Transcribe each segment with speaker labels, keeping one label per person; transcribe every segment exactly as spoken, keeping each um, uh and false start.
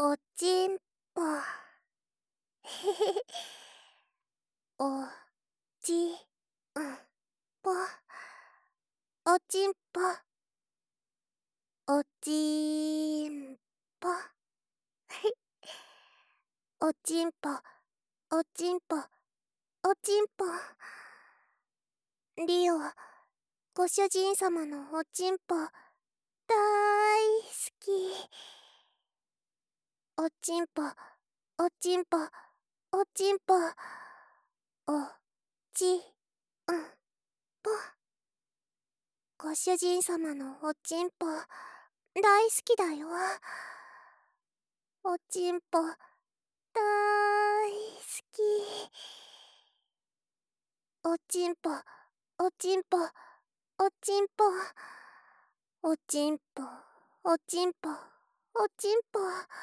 Speaker 1: おちんぽおちんぽおちんぽおちんぽおちんぽおちんぽおちんぽリオ、ご主人様のおちんぽだいすき。おちんぽおちんぽおちんぽおちんぽご主人様のおちんぽ大好きだよ。おちんぽだいすき。おちんぽおちんぽおちんぽおちんぽおちんぽおちんぽ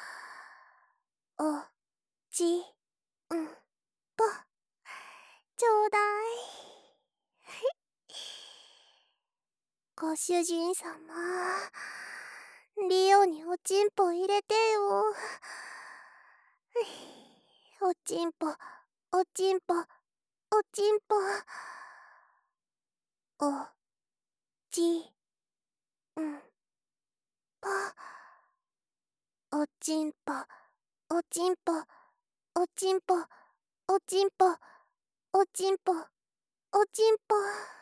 Speaker 1: おちんぽちょうだい。ご主人様、リオにおちんぽ入れてよ。おちんぽおちんぽおちんぽおちんぽおちんぽおちんぽおちんぽおちんぽおちんぽおちんぽ